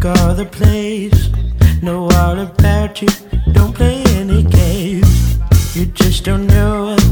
all the plays. Know all about you. Don't play any games. You just don't know